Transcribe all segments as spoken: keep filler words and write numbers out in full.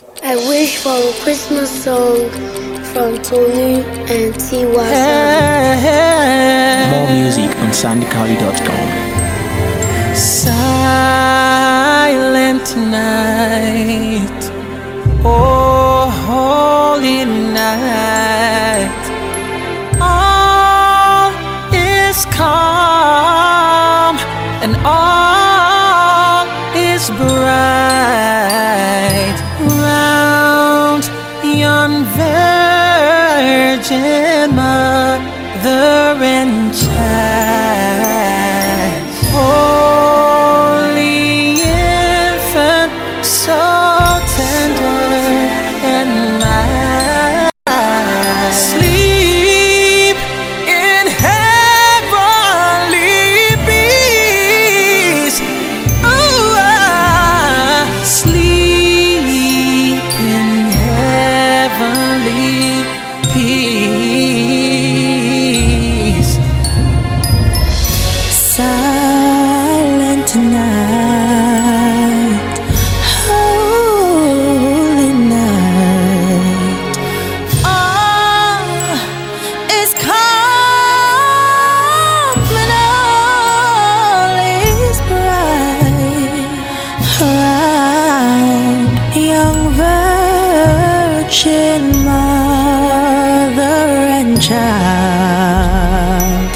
I wish for a Christmas song from Tolu and Tiwa. More music on sandy kali dot com. Silent night, oh holy night, all is calm and all is bright round yon virgin mother and child, holy infant, so tender and mild. Sleep in heavenly peace. Oh, ah, sleep in heavenly peace. Silent night, holy night, all is calm and all is bright around young virgin mother and child,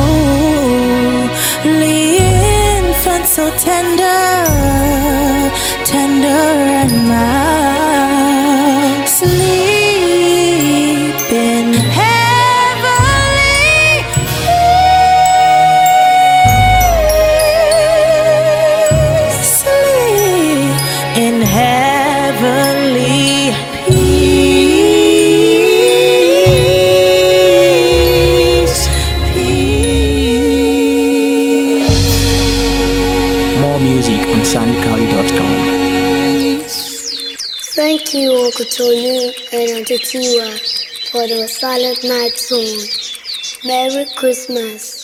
holy infant, so tender, tender and mild. Sleep in heavenly peace. Sleep in heavenly peace. Peace. More music on sandy kali dot com. Thank you, Uncle Tolu and Auntie Tiwa, for the Silent Night song. Merry Christmas.